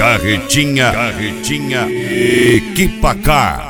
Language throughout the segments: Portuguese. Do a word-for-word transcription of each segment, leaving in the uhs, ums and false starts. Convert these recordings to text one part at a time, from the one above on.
Carretinha, carretinha, equipa K.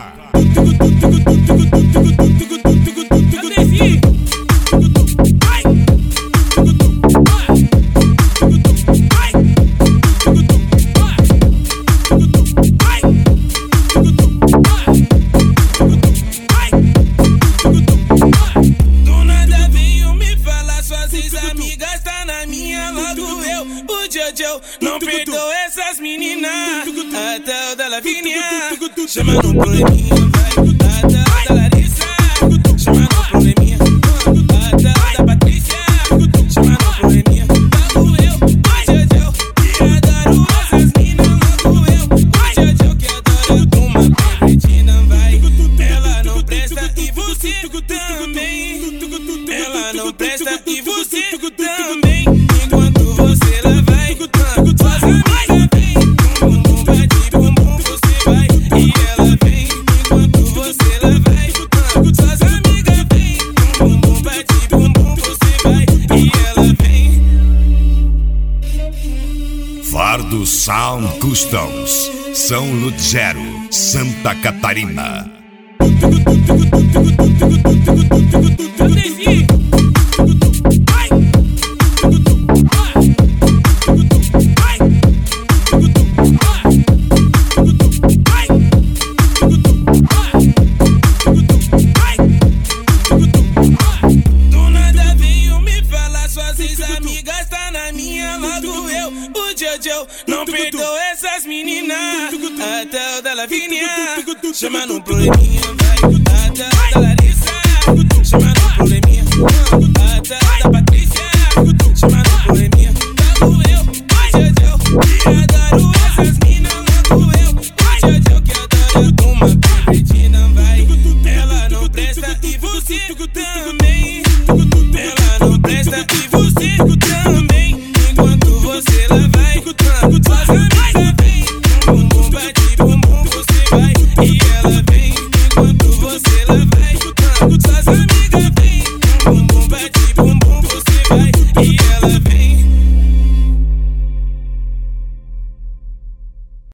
Do nada veio me falar, suas ex-amigas tá na minha, logo eu, o Jojo, não perdoa essas meninas. Até o da Lavínia, chama no probleminha, vai. Até o da Larissa, chama no probleminha. Até o da Patrícia, chama no probleminha. Logo eu, o Jojo, que adoro essas meninas. Logo eu, o Jojo, que adora uma pervertida, vai. Ela não presta e você também. Ela não presta e você também. Enquanto você lá vai, suas amigas vem. Bum bum bate, bum bum você vai. E ela vem. Enquanto você lá vai, suas amigas vem. Bum bum bate, bum bum você vai. E ela vem. Fardo Sound Customs, São Luzero, Santa Catarina. Do nada veio me falar, suas ex-amigas tá na minha, logo eu, o Jojo, não perdoa essas meninas. Até o da Lavínia, chama no probleminha, vai. Até o da Larissa, chama no probleminha.